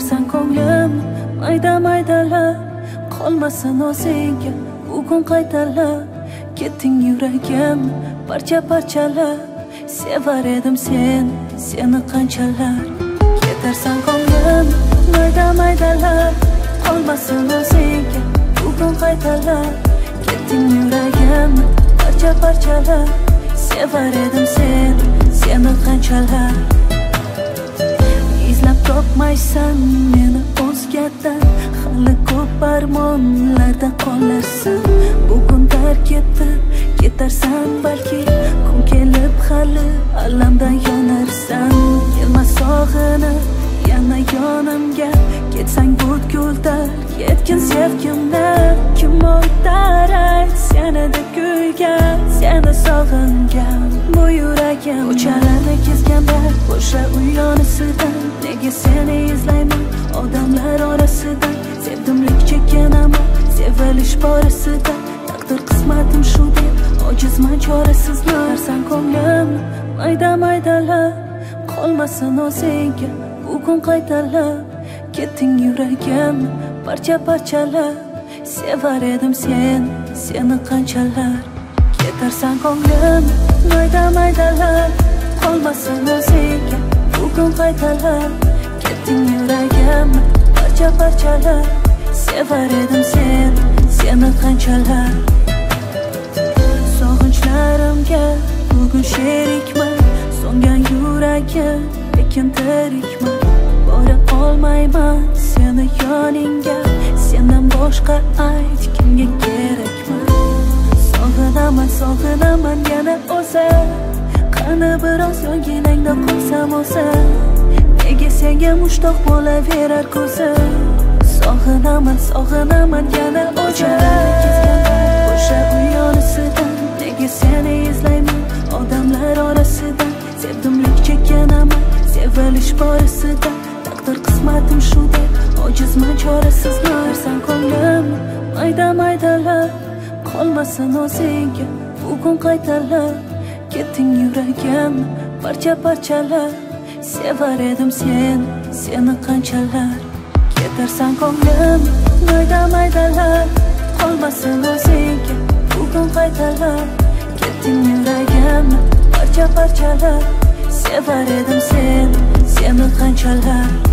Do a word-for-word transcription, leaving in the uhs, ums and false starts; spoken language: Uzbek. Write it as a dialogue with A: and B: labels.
A: ketarsan ko'nglim mayda maydalab, qolmasin o'zingga bugun qaytalab. Ketding yuragim parcha parchalab, sevar edim sen, seni qanchalar. Ketarsan ko'nglim mayda maydalab, qolmasin o'zingga bugun qaytalab. Ketding yuragim parcha parchalab, sevar edim sen, seni qanchalar. Izlab topmaysan meni o'zgadan, hali ko'p armonlarda qolarsan. Bugun tark etib ketarsan balki, kun kelib hali alamdan yonarsan. Kelma sog'inib yana yonimga, ketsang butkul yetgin sevgimdan. Kim o'tar ayt senida kuygan, seni sog'ingan bu yuragim. Ko'chalarni kezganda o'sha uy yonisidan, nega seni izlayman odamlar orasidan. Sevdimlik chekkanaman sevilish borasida, taqdir qismatim shu deb ojizman chorasiz. Narsan ko'nglim mayda maydalab, qolmasin o'zingga bugun qaytalab. Ketding yuragim parcha parchalab, sevar edim sen, seni qanchalar. Ketarsan ko'nglim mayda maydalab, qolmasin o'zingga bugun qaytalab. Ketding yuragim parcha parchalab, sevar edim sen, seni qanchalar. Sog'inchlarimga bugun sherikman, so'ngan yuragim lekin tirikman. Bora olmayman seni yoningga, sendan boshqa ayt kimga kerakman. Sog'inaman sog'inaman yana o'zim, qani biroz yonginangda qolsam o'zim. Nega senga mushtoq bo'laverar ko'zim. Sog'inaman sog'inaman yana o'zim, o'sha uy yonisidan. Nega seni izlayman odamlar orasidan. Sevdimlik chekkanaman sevilish borasida, taqdir qismatim shu deb ojizman chorasiz. Narsan ko'nglim mayda maydalab, qolmasin o'zingga bugun qaytalab. Ketding yuragim parcha parchalab, sevar edim sen, seni qanchalar. Ketarsan ko'nglim mayda maydalab, qolmasin o'zingga bugun qaytalab. Ketding yuragim parcha parchalab, sevar edim sen, seni qanchalar.